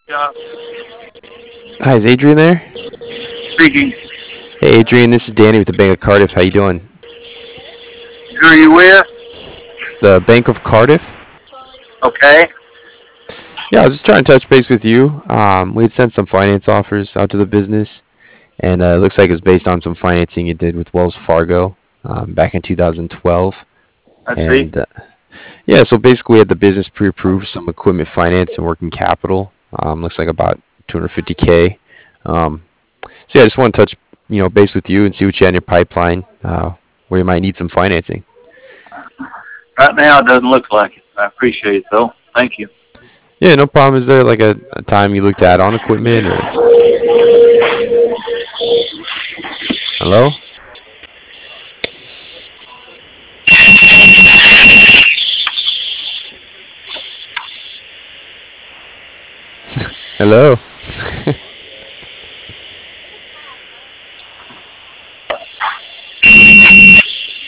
Yeah, Hi, is Adrian there? speaking. Hey, Adrian, this is Danny with the Bank of Cardiff. How you doing? Who are you with? The Bank of Cardiff? Okay. Yeah, I was just trying to touch base with you. We had sent some finance offers out to the business, and it looks like it's based on some financing you did with Wells Fargo back in 2012. I see. And yeah, so basically we had the business pre-approved some equipment finance and working capital. Looks like about 250K. Um, so yeah, I just want to touch base with you and see what you had in your pipeline where you might need some financing. Right now, it doesn't look like it. I appreciate it, though. Thank you. Yeah, no problem. Is there like a time you looked at on equipment or hello? Hello?